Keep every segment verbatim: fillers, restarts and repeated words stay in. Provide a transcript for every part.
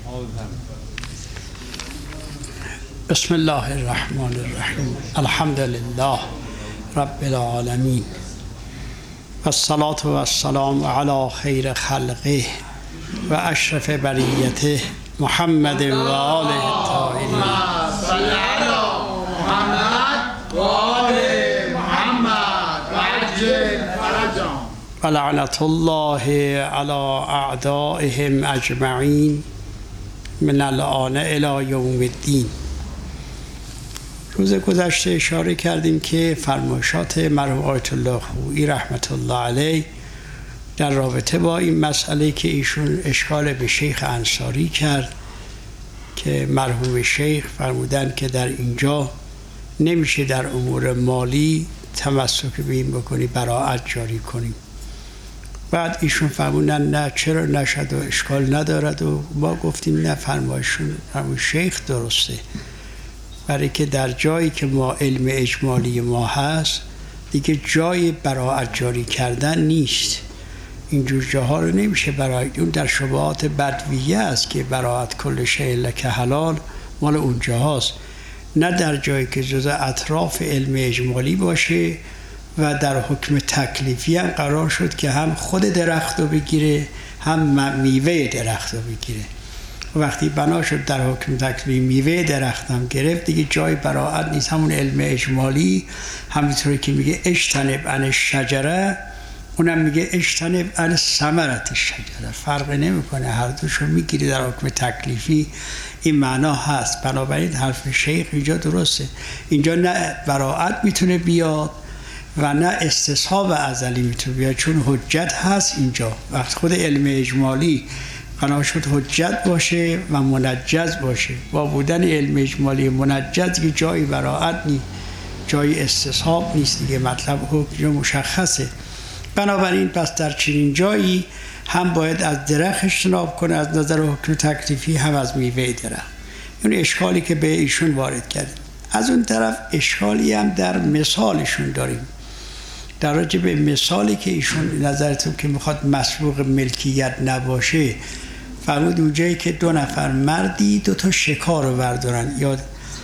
بسم الله الرحمن الرحیم. الحمد لله رب العالمین و الصلاة و السلام علی خیر خلقه و اشرف بریته محمد و آله الطاهرین. صل علی محمد و آل محمد و عجل فرجهم. و لعنت الله علی اعدائهم اجمعین من الآن الی یوم الدین. روز گذشته اشاره کردیم که فرمایشات مرحوم آیت الله خویی رحمت الله علیه در رابطه با این مسئله که ایشون اشکال به شیخ انصاری کرد که مرحوم شیخ فرمودن که در اینجا نمیشه در امور مالی تمسک به این بکنی، براءت جاری کنیم. بعد ایشون فرمودن نه چرا نشد و اشکال ندارد و ما گفتیم نه، فرمایشون فرمود شیخ درسته، برای که در جایی که ما علم اجمالی ما هست دیگه جای براءت جاری کردن نیست. اینجور جاها رو نمیشه برای اون در شبهات بدویه است که براءت کل شیء لک حلال مال اونجا هست، نه در جایی که جز اطراف علم اجمالی باشه و در حکم تکلیفی هم قرار شد که هم خود درخت رو بگیره هم میوه درخت رو بگیره. وقتی بنا شد در حکم تکلیفی میوه درخت هم گرفت دیگه جای براءت نیست. همون علم اجمالی همینطوری که میگه اجتنب عن الشجره، اونم میگه اجتنب عن ثمرة الشجره، فرق نمیکنه، هر دوشو میگیری در حکم تکلیفی. این معنا هست. بنابراین حرف شیخ اینجا درسته، اینجا نه براءت میتونه بیاد و نه استصحاب ازلی میتونه بیاد، چون حجت هست اینجا. وقت خود علم اجمالی قرار شد حجت باشه و منجز باشه، با بودن علم اجمالی منجز که جایی براءت نیست، جایی استصحاب نیست دیگه، مطلب حکم مشخصه. بنابراین پس در چنین جایی هم باید از درخت اجتناب کنه از نظر حکم تکلیفی، هم از میوه درخت. این اشکالی که به ایشون وارد کردیم. از اون طرف اشکالی هم در مثالشون داریم، در راجع به مثالی که ایشون نظرتون که میخواد مسبوق ملکیت نباشه. فرمود اونجایی که دو نفر مردی دو تا شکار رو بردارن یا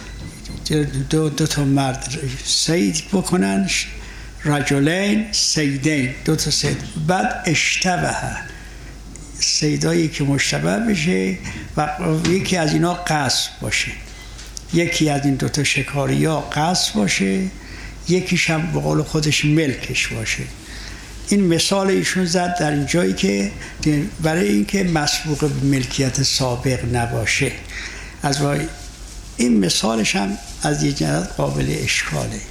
دو, دو تا مرد صید بکنن، رجلین صیدین، دو تا صید، بعد اشتبه صیدایی که مشتبه بشه و یکی از اینا قصب باشه، یکی از این دو تا شکاری ها قصب باشه، یکیش هم به قول خودش ملکش باشه. این مثال ایشون زد در این جایی که برای اینکه مسبوق به ملکیت سابق نباشه. از وای این مثالش هم از یه جهت قابل اشکاله.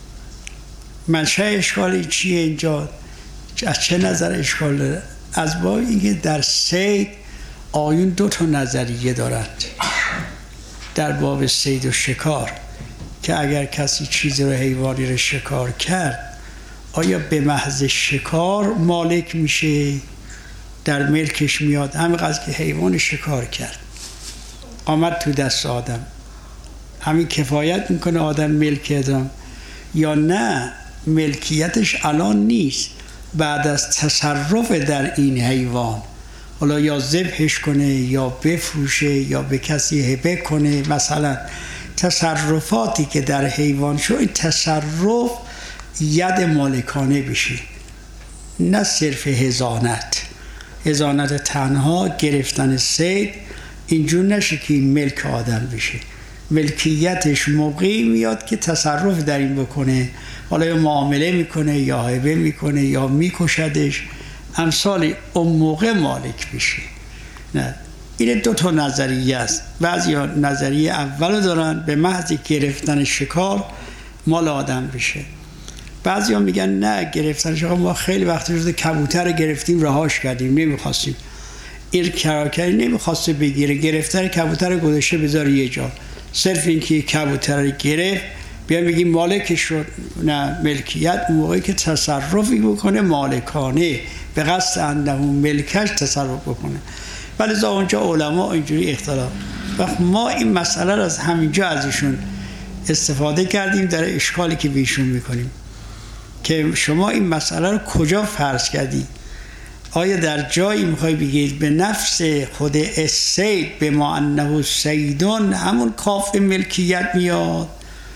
منشأ اشکالی چیه اینجا؟ از چه نظر اشکال داره؟ از وای اینکه در صید آیون دو تا نظریه دارند در باب صید و شکار، که اگر کسی چیزی رو حیوانی رو شکار کرد آیا به محض شکار مالک میشه، در ملکش میاد، همین قضیه که حیوان شکار کرد آمد تو دست آدم، همین کفایت میکنه آدم ملک آدم، یا نه ملکیتش الان نیست، بعد از تصرف در این حیوان حالا یا ذبحش کنه یا بفروشه یا به کسی هبه کنه، مثلا تصرفاتی که در حیوان شو، این تصرف ید مالکانه بشه، نه صرف حضانت. حضانت تنها گرفتن صید اینجور نشه که این ملک آدم بشه. ملکیتش موقعی میاد که تصرف در این بکنه، حالا یا معامله میکنه یا هبه میکنه یا میکشدش، امثال اون موقع مالک بشه. نه، این دو تا نظریه است. بعضی ها نظریه اولو دارن، به محض گرفتن شکار مال آدم بشه. بعضی ها میگن نه، گرفتن شکار ما خیلی وقت شده کبوتر گرفتیم رهاش کردیم، نمیخواستیم، این کراکری نمیخواسته بگیره، گرفتن کبوتر گذاشته بذاره یه جا، صرف اینکه کبوتر گرفت بیان بگیم مالکش شد. نه، ملکیت موقعی که تصرفی بکنه مالکانه، به قصد انه ملکش تصرف بکنه. ولی از اونجا علما اینجوری اختلاف. و ما این مسئله رو از همینجا ازشون استفاده کردیم در اشکالی که بیشون میکنیم که شما این مسئله رو کجا فرض کردی؟ آیا در جایی میخوای بگید به نفس خود السید به ما انه سیدون همون کاف ملکیت میاد؟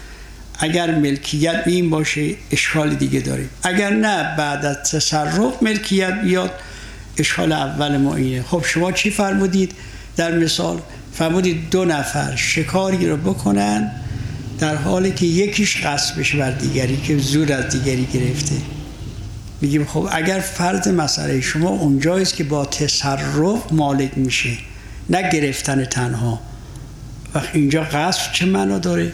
اگر ملکیت این باشه اشکال دیگه داریم، اگر نه بعد از تصرف ملکیت بیاد اشکال اول ما اینه. خب شما چی فرمودید در مثال؟ فرمودید دو نفر شکاری رو بکنن در حالی که یکیش غصب بشه بر دیگری که زور از دیگری گرفته. میگیم خب اگر فرض مسئله شما اونجاییست که با تصرف مالک میشه نه گرفتن تنها، وقت اینجا غصب چه معنا داره؟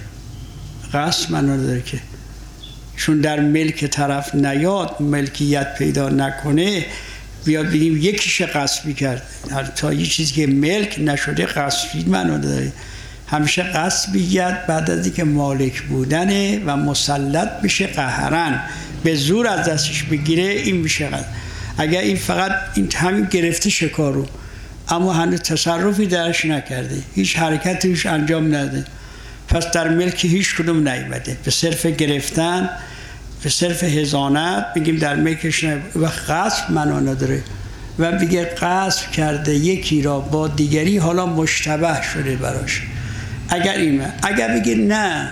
غصب معنا داره که چون در ملک طرف نیاد ملکیت پیدا نکنه بیاد بگیم یکیش غصبی کرد، تا یه چیزی که ملک نشده غصبی معنا داره. همیشه غصبیت بعد از اینکه مالک بودنه و مسلط بشه قهرن به زور از دستش بگیره این میشه غصب. اگر این فقط این همین گرفته شکارو اما هنوز تصرفی درش نکرده، هیچ حرکتی روش انجام نده، پس در ملک هیچ کدوم نیامده، به صرف گرفتن به صرف حضانت میگیم در ملکش نیامده و غصب معنا نداره. و بگه غصب کرده یکی را با دیگری حالا مشتبه شده براش. اگر این من. اگر بگه نه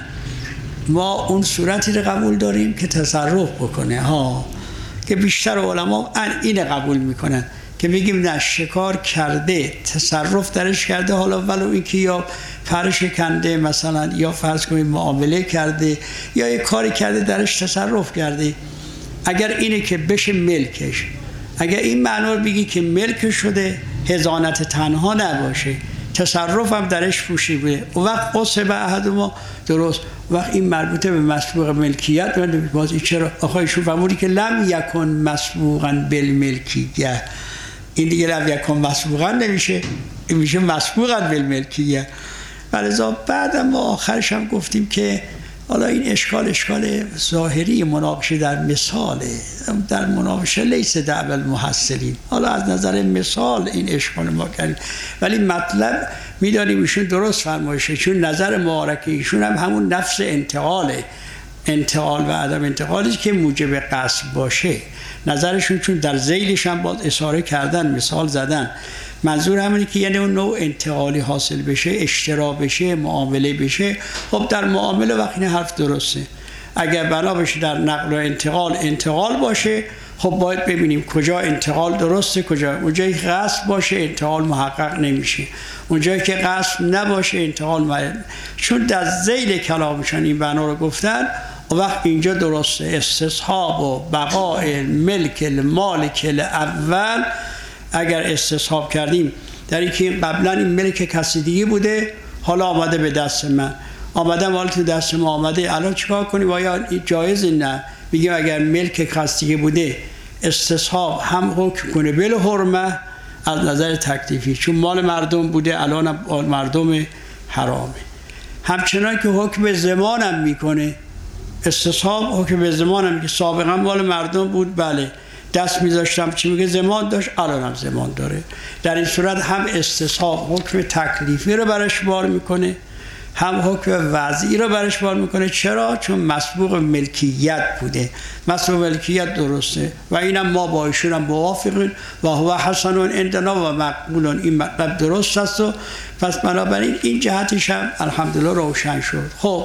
ما اون صورتی رو قبول داریم که تصرف بکنه ها، که بیشتر علما این قبول میکنن که بگیم نه شکار کرده تصرف درش کرده، حالا ولو اینکه یا فرش کنده مثلا یا فرض کنیم معامله کرده یا یه کاری کرده درش تصرف کرده، اگر اینه که بشه ملکش، اگر این معنا رو بگی که ملک شده حضانت تنها نباشه تصرف هم درش پوشی بوده و وقت قصه به احد ما درست وقت این مربوطه به مسبوق ملکیت باز چرا آخوایشون فرمودی که لم یکن مسبوقا بالملکیه، این دیگه لم یکن مسبوقا نمیشه، این میشه مسبوقا بالملکیه. ولذا بعد ما آخرش هم گفتیم که حالا این اشکال اشکال ظاهری مناقشه در مثاله، در مناقشه لیس دعوی المحصلین، حالا از نظر مثال این اشکال ما کردیم، ولی مطلب میدانیم ایشون درست فرمایشه، چون نظر معارکه ایشون هم همون نفس انتقاله، انتقال و عدم انتقالی که موجب قصد باشه نظرشون، چون در ذیلش هم باز اشاره کردن مثال زدن، منظور همینه که یعنی اون نوع انتقالی حاصل بشه، اشترا بشه، معامله بشه. خب در معامله وقتی این حرف درسته، اگر بنا بشه در نقل و انتقال انتقال باشه خب باید ببینیم کجا انتقال درسته، کجا اونجایی که قصد باشه انتقال محقق نمیشه، اونجایی که قصد نباشه انتقال محقق. چون در ذیل کلامشان این بنا رو گفتن و وقت اینجا درسته استصحاب و بقاء ملک المالک الاول. اگر استصحاب کردیم در اینکه قبلا این ملک کسی دیگه بوده حالا آمده به دست من، آمده مال تو دست ما آمده، الان چیکار کنیم؟ آیا جایز؟ نه، میگیم اگر ملک کسی دیگه بوده استصحاب هم حکم کنه بل حرمه از نظر تکلیفی، چون مال مردم بوده الان مال مردم حرامه. همچنان که حکم ضمان هم میکنه، استصحاب حکم به ضمان هم میگه، سابقا مال مردم بود بله دست میذاشتم چی میگه ضمان داشت الان هم ضمان داره. در این صورت هم استصحاب حکم تکلیفی رو برش بار میکنه هم حکم وضعی رو برش بار میکنه. چرا؟ چون مسبوق ملکیت بوده، مسبوق ملکیت درسته و اینم ما با ایشون هم موافقیم و هو حسن عندنا و مقبول، این مطلب درست است و پس بنابراین این جهتش هم الحمدلله روشن شد. خب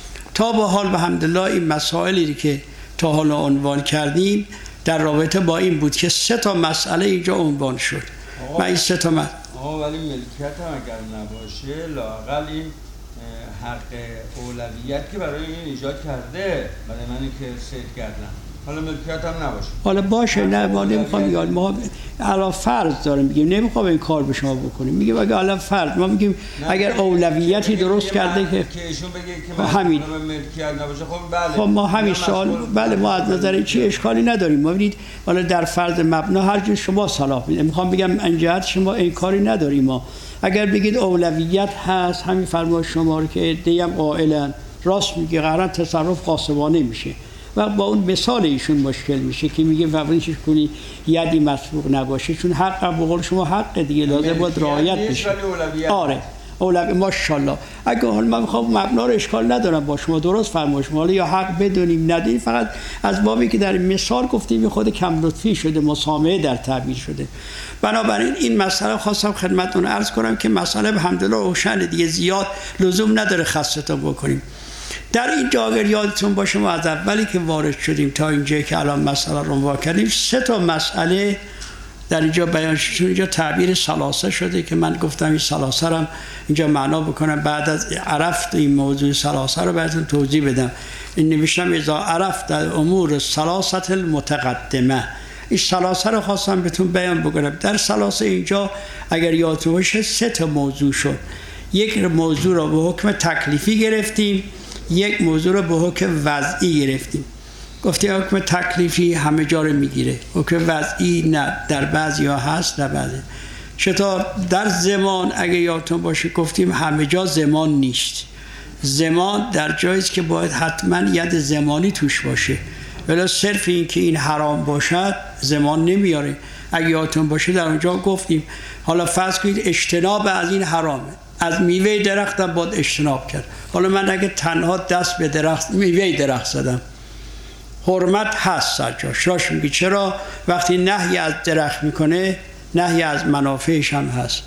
تا به حال الحمدلله این مسائلی که تا حالا عنوان کردیم در رابطه با این بود که سه تا مسئله اینجا عنوان شد. من این سه تا مسئله آقا ولی ملکیت هم اگر نباشه لااقل این حق اولویت که برای این ایجاد کرده برای منی که سید کردم، حالا ملکیت هم نباشه حالا باشه نه ما نمیخوام یاد ما علا فرض داریم میگیم نمیخوام این کار به شما بکنیم، میگیم اگه علا فرض ما میگیم اگر اولویتی درست کرده که که ایشون بگه که همین ملکیت نباشه خب بله خب ما همین سوال بله ما از نظر چی اشکالی نداریم. ما ببینید حالا در فرض مبنا هر جور شما صلاح میده، میخوام بگم این جهت شما این کاری نداریم. ما اگر بگید اولویت هست همین فرمایش شما رو که عده‌ای هم قائلن راست میگه قرار تصرف غاصبانه میشه و با اون مثال ایشون مشکل میشه که میگه فوریش کنی یدی مسبوق نباشه، چون حق به قول شما حق دیگه لازم بود رعایت بشه. آره اولوی ماشاءالله. اگه حال من میخوام مبنا رو اشکال ندارم با شما درست فرمایید شما، یا حق بدونیم ندونیم، فقط از بابی که در مثال گفتیم خود کم لطفی شده، مسامحه در تعبیر شده. بنابراین این مسئله خواستم خدمتتون عرض کنم که مسئله به الحمدلله روشن دیگه، زیاد لزوم نداره خستتون بکنیم. در این جا اگر یادتون باشه ما از اولی که وارد شدیم تا اینجا که الان مسئله رو وا کردیم، سه تا مسئله در اینجا بیان شد. اینجا تعبیر ثلاثه شده که من گفتم این ثلاثه رو اینجا معنا بکنم، بعد از عرفت این موضوع ثلاثه رو براتون توضیح بدم. این نوشتم اذا عرفت در امور ثلاثه المتقدمه، این ثلاثه رو خواستم بهتون بیان بکنم. در ثلاثه اینجا اگر یادتون باشه سه تا موضوع شد. یک موضوع رو به حکم تکلیفی گرفتیم، یک موضوع رو به حکم وضعی گرفتیم. گفتیم حکم تکلیفی همه جا رو میگیره، حکم وضعی نه، در بعضی ها هست در بعضی. چطور؟ در زمان اگه یادتون باشه گفتیم همه جا زمان نیست. زمان در جاییست که باید حتما ید زمانی توش باشه، ولی صرف این که این حرام باشد زمان نمیاره. اگه یادتون باشه در اونجا گفتیم حالا فرض کنید اجتناب از این حرامه، از میوه درخت هم باید اجتناب کرد. حالا من اگه تنها دست به درخت میوه درخت زدم، حرمت هست سر جاش. راش میگی چرا؟ وقتی نهی از درخت میکنه نهی از منافعش هم هست.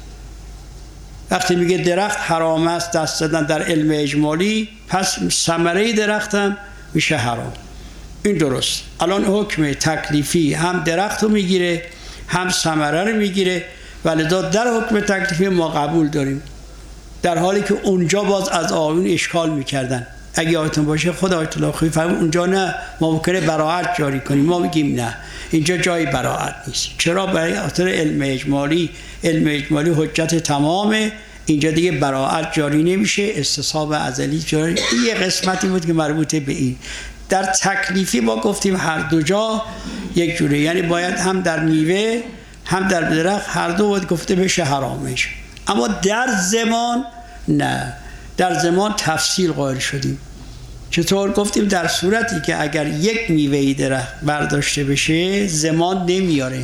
وقتی میگه درخت حرام است دست زدن در علم اجمالی، پس ثمره درخت هم میشه حرام. این درست. الان حکم تکلیفی هم درخت رو میگیره هم ثمره رو میگیره، ولی در حکم تکلیفی ما قبول داریم، در حالی که اونجا باز از آیون اشکال میکردن. اگه یادتون باشه خود آیت الله خویی فرمود اونجا نه، ما ممکنه براعت جاری کنیم، ما میگیم نه اینجا جای براعت نیست. چرا؟ برای خاطر علم اجمالی. علم اجمالی حجت تمامه، اینجا دیگه براعت جاری نمیشه، استصحاب ازلی جاری. این یه قسمتی بود که مربوطه به این. در تکلیفی ما گفتیم هر دو جا یک جوره، یعنی باید هم در میوه هم در درخت هر دو باید گفته بشه حرامش. اما در زمان نه، در زمان تفصیل قائل شدیم. چطور؟ گفتیم در صورتی که اگر یک میوه درخت برداشته بشه زمان نمیاره،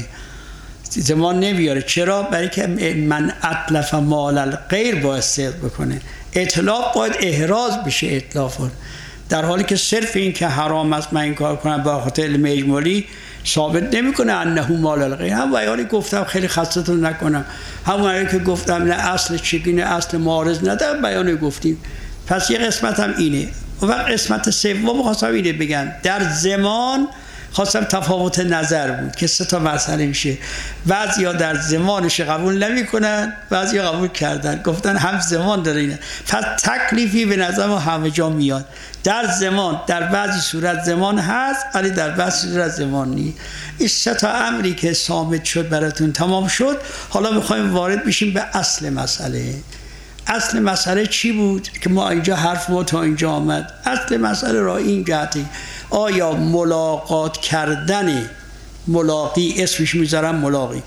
زمان نمیاره. چرا؟ برای که من اتلف مال الغیر باید صدق بکنه، اطلاف باید احراز بشه اطلاف. در حالی که صرف این که حرام است من این کار کنم با خاطر علم اجمالی ثابت نمیکنه انه مال الغیر. هم بیانی گفتم خیلی خستتون نکنم، همون که گفتم نه اصل چگونه اصل معارض ندارم بیانی گفتیم. پس یه قسمت هم اینه. و قسمت سوم خواستم اینه بگم، در زمان خواستم تفاوت نظر بود که سه تا مسئله میشه. بعضیا در زمانش قبول نمیکنن، بعضیا قبول کردن، گفتن هم زمان داره اینه. پس تکلیفی به نظر ما همه جا میاد. در زمان در بعضی صورت زمان هست ولی در بعضی صورت زمان نیست. این سه تا امری که ثابت شد براتون تمام شد. حالا میخوایم وارد بشیم به اصل مسئله. اصل مسئله چی بود که ما اینجا حرف ما تا اینجا آمد؟ اصل مسئله را این جهتی، آیا ملاقات کردن ملاقی، اسمش میذارم ملاقی،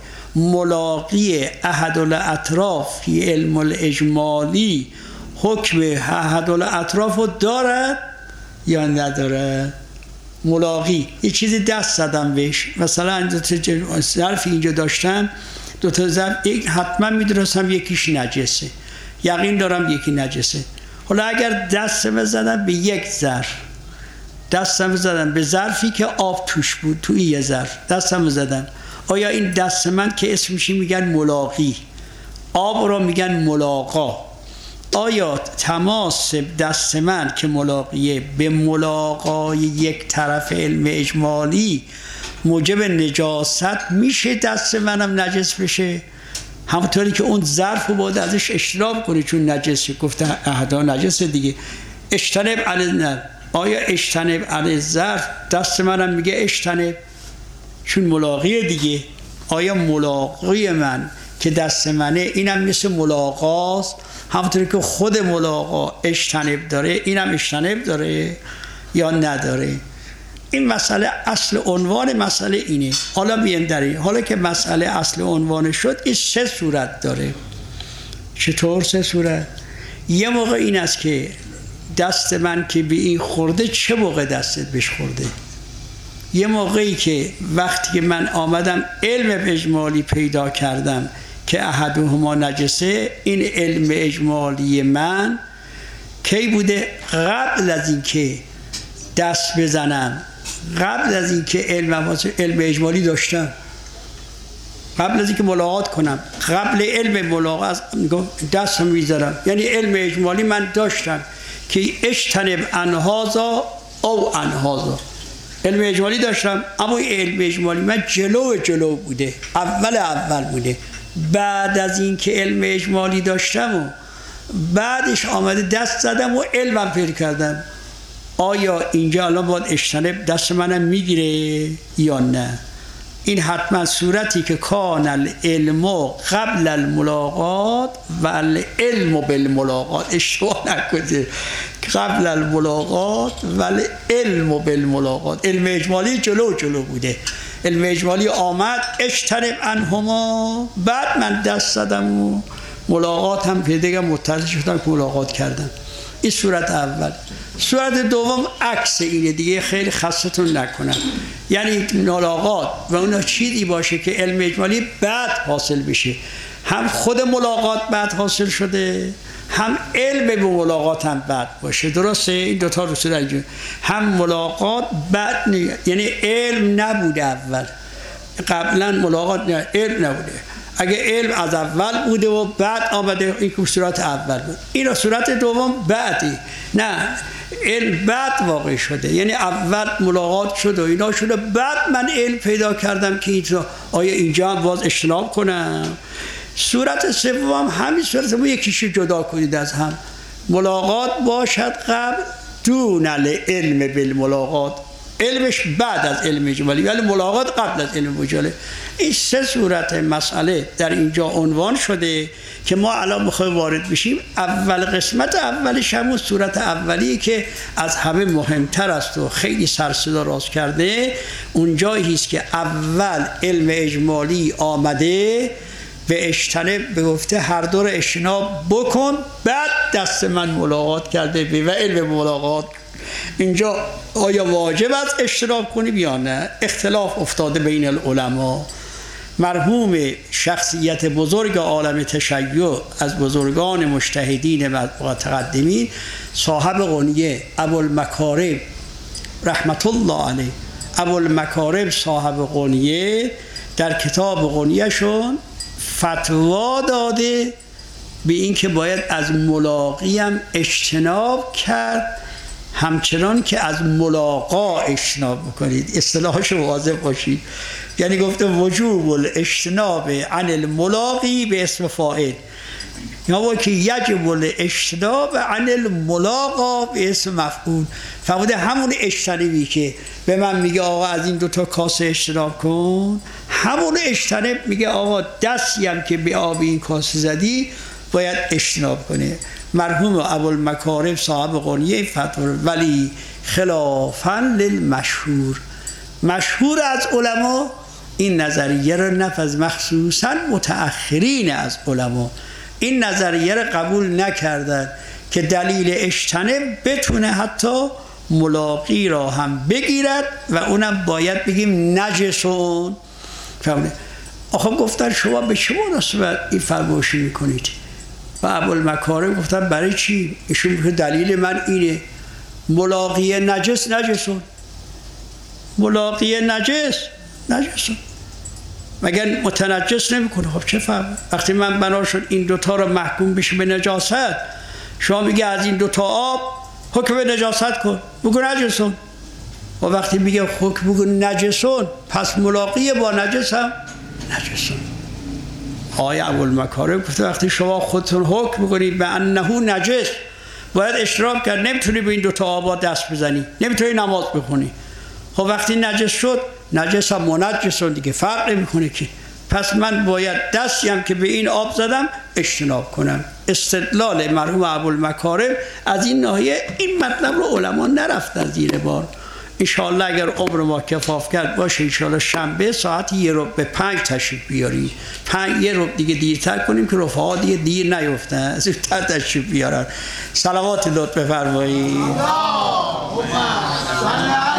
ملاقی احدالاطراف فی علم الاجمالی حکم احدالاطراف رو دارد یا ندارد؟ ملاقی یه چیزی دست زدم بهش، مثلا دو تا ظرف اینجا داشتم، دو تا ظرف، یک حتما میدونستم یکیش نجسه، یقین دارم یکی نجسه. حالا اگر دستم زدم به یک ظرف، دستم زدم به ظرفی که آب توش بود، توی یه ظرف دستم زدم، آیا این دست من که اسمشی میگن ملاقی، آب رو میگن ملاقا، آیا تماس دست من که ملاقیه به ملاقای یک طرف علم اجمالی موجب نجاست میشه دست منم نجس بشه؟ همونطوری که اون ظرف رو باید ازش اجتناب کنی چون نجسه، گفتن احدا نجسه دیگه، اجتنب علی نه، آیا اجتنب علی ظرف دست منم میگه اجتنب چون ملاقیه دیگه؟ آیا ملاقی من که دست منه اینم مثل ملاقاست همونطوری که خود ملاقا اجتنب داره اینم اجتنب داره یا نداره؟ این مسئله اصل عنوان مسئله اینه. حالا بیایم در این، حالا که مسئله اصل عنوان شد، این سه صورت داره. چطور سه صورت؟ یه موقع این است که دست من که به این خورده چه موقع دستت بهش خورده؟ یه موقعی که وقتی که من آمدم علم اجمالی پیدا کردم که احدهما نجسه، این علم اجمالی من کی بوده؟ قبل از اینکه دست بزنم، قبل از اینکه علم علم اجمالی داشتم، قبل از اینکه ملاقات کنم، قبل علم ملاقات دستم میذارم، یعنی علم اجمالی من داشتم که اجتنب انهازا او انهازا، علم اجمالی داشتم، اما این علم اجمالی من جلو جلو بوده، اول اول بوده. بعد از اینکه علم اجمالی داشتم و بعدش آمده دست زدم و علمم پیدا کردم، آیا اینجا الان باید اجتنب دست منم میگیره یا نه؟ این حتما صورتی که کان العلم قبل الملاقات و العلم بالملاقات، اشتباه نکنید، قبل الملاقات و العلم بالملاقات، علم اجمالی جلو جلو بوده، علم اجمالی آمد اجتنب عنهما، بعد من دست زدم و ملاقات هم پیدا متصل شدم که ملاقات کردم. این صورت اول. صورت دوم عکس اینه دیگه، خیلی خستتون نکنم، یعنی ملاقات و اونا چیزی باشه که علم اجمالی بعد حاصل بشه، هم خود ملاقات بعد حاصل شده، هم علم به ملاقات هم بعد باشه. درسته؟ این دوتا رو صورت اینجا، هم ملاقات بعد نی... یعنی علم نبوده اول، قبلا ملاقات نه، علم نبوده. اگه علم از اول بوده و بعد آمده، این که صورت اول بود. این رو صورت دوم بعدی، نه علم بعد واقع شده، یعنی اول ملاقات شد و اینا شده، بعد من علم پیدا کردم که اینجا آیا اینجا هم باز اجتناب کنم. صورت سوم همین صورت سوم، یکیشو جدا کنید از هم، ملاقات باشد قبل دون العلم بالملاقات، علمش بعد از علم اجمالی ولی ملاقات قبل از علم اجمالی. این سه صورت مسئله در اینجا عنوان شده که ما الان میخوایم وارد بشیم. اول قسمت اولش همون صورت اولیه که از همه مهمتر است و خیلی سر صدا راست کرده. اون جایی است که اول علم اجمالی آمده به اجتنب، به گفته هر دو رو اجتناب بکن، بعد دست من ملاقات کرده به و علم ملاقات. اینجا آیا واجب است اجتناب کنیم یا نه؟ اختلاف افتاده بین العلماء. مرحوم شخصیت بزرگ عالم تشیع از بزرگان مجتهدین متقدمین، صاحب غنیه ابوالمکارم رحمت الله علیه، ابوالمکارم صاحب غنیه در کتاب غنیه‌شون فتوا داده به این که باید از ملاقی هم اجتناب کرد، همچنان که از ملاقا اجتناب بکنید. اصطلاحش واضح باشید، یعنی گفته وجوب الاجتناب عن الملاقی به اسم فاعل، یا که یجب الاجتناب عن الملاقا به اسم مفعول. فرموده همون اجتنابی که به من میگه آقا از این دوتا کاسه اجتناب کن، همون اجتناب میگه آقا دستی هم که به آب این کاسه زدی باید اجتناب کنه. مرحوم ابوالمکارم صاحب غنیه فتوا، ولی خلافاً للمشهور، مشهور از علما این نظریه را نفذ، مخصوصاً متأخرین از علما این نظریه را قبول نکردن که دلیل اجتناب بتونه حتی ملاقی را هم بگیرد و اونم باید بگیم نجسون. فهمونه؟ آخه گفتن شما به چه مناسبت این فرمایشی میکنید؟ و ابوالمکارم گفتن برای چی؟ ایشون میگه دلیل من اینه، ملاقی نجس نجسون، ملاقی نجس نجسون، مگر متنجس نمیکنه؟ خب چه فرق؟ وقتی من بنا شد این دوتا رو محکوم بشه به نجاست، شما میگه از این دوتا آب حکم به نجاست کن، بگو نجسون. و وقتی میگه حکم بگو نجسون، پس ملاقی با نجس هم نجسون. آقای ابوالمکارم گفته وقتی شما خودتون حکم میکنید به انه نجس، باید اشتراک کرد، نمیتونی به این دوتا آبا دست بزنی، نمیتونی نماز بخونی. خب وقتی نجس شد، نجس هم منجسون دیگه، فرق نمیکنه که، پس من باید دستی هم که به این آب زدم اجتناب کنم. استدلال مرحوم ابوالمکارم از این ناحیه، این مطلب رو علما نرفتن زیر بار. انشاءالله اگر عمر ما کفاف کرد باشه، انشاءالله شنبه ساعت یه رو به پنج تشریف بیاریم، پنج یه رو دیگه دیرتر کنیم که رفقا دیگه دیر نیفتن، زودتر تشریف بیارن. صلوات لطف بفرمایید.